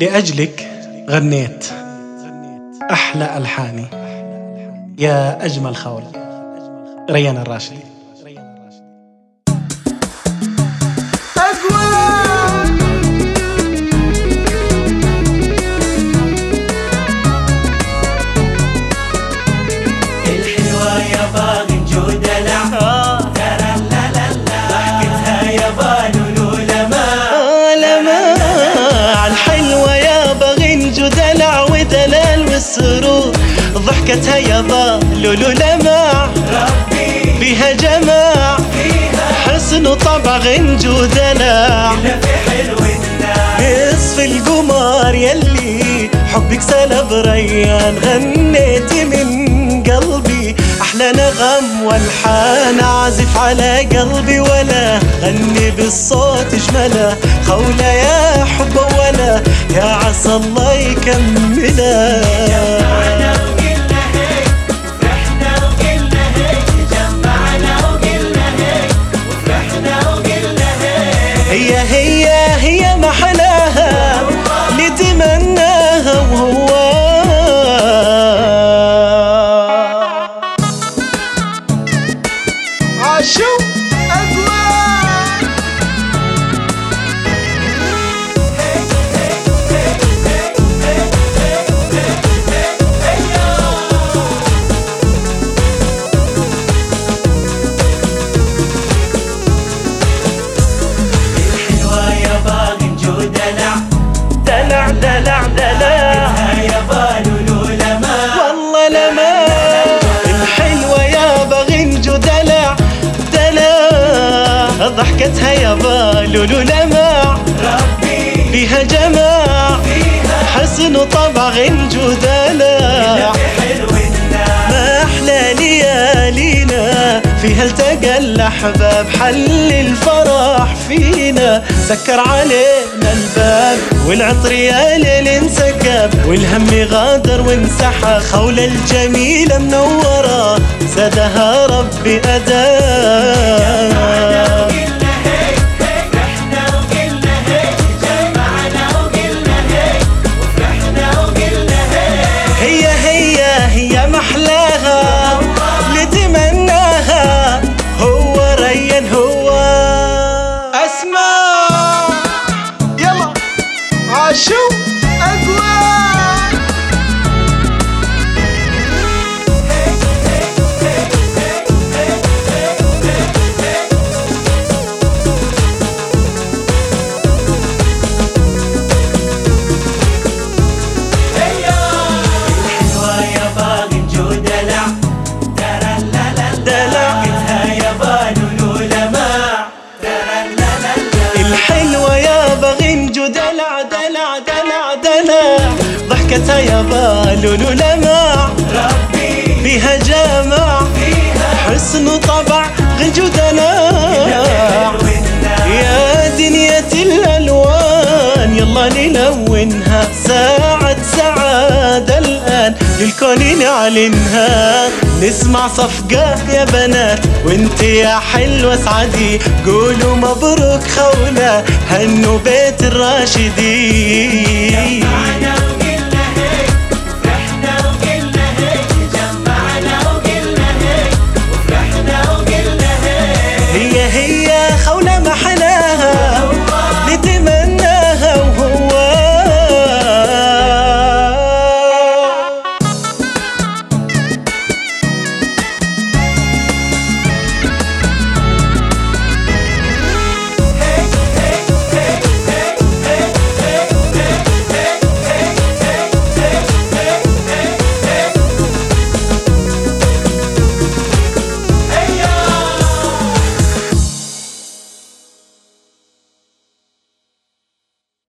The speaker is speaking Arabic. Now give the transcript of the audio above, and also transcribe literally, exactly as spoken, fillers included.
لأجلك غنيت أحلى ألحاني يا أجمل خول. ريان الراشدي. الحلوة يا باغي نجود دلع ترى لا لا لا ضحكتها يا بالولو لماع لماع. الحلوة يا باغي نجود دلع ودلال والسرور، ضحكتها يا بالولو لماع ربي فيها جماع حسن وطبع غنجو دلع. في حلوتنا نصف القمر يلي حبك سلب ريان، غنيتي من قلبي أحلى نغم والحان عازف على قلبي، ولا غني بالصوت اجمله خولة يا حب ولا يا عسى الله يكمله. هي هي هي محلاها نتمناها وهو عاشو أقوال. دلع دلع دلع يا بالولو لماع والله لماع. الحلوة يا باغي نجو دلع دلع، ضحكتها يا بالولو لماع ربي فيها جماع حسن وطبع غنجو دلع. ما أحلى ليالينا فيها التقى الأحباب، حل الفرح فينا سكر علينا الباب، والعطر يا ليل انسكب والهم غادر وانسحب، خولة الجميلة منورة زادها ربي أداب. هي هي هي محلاها نتمناها هو ريان هو أسمع. يلا عاشو أقوال. الحلوة يا باغي نجو دلع دلع دلع دلع، ضحكتها يا بالولو لماع ربي فيها جماع حسن وطبع غنجو دلع. يا دنيا الألوان يلا نلونها، ساعة سعادة الآن للكون نعلنها، نسمع صفقة يا بنات وانت يا حلوة اسعدي، قولوا مبروك خولة هنوا بيت الراشدين.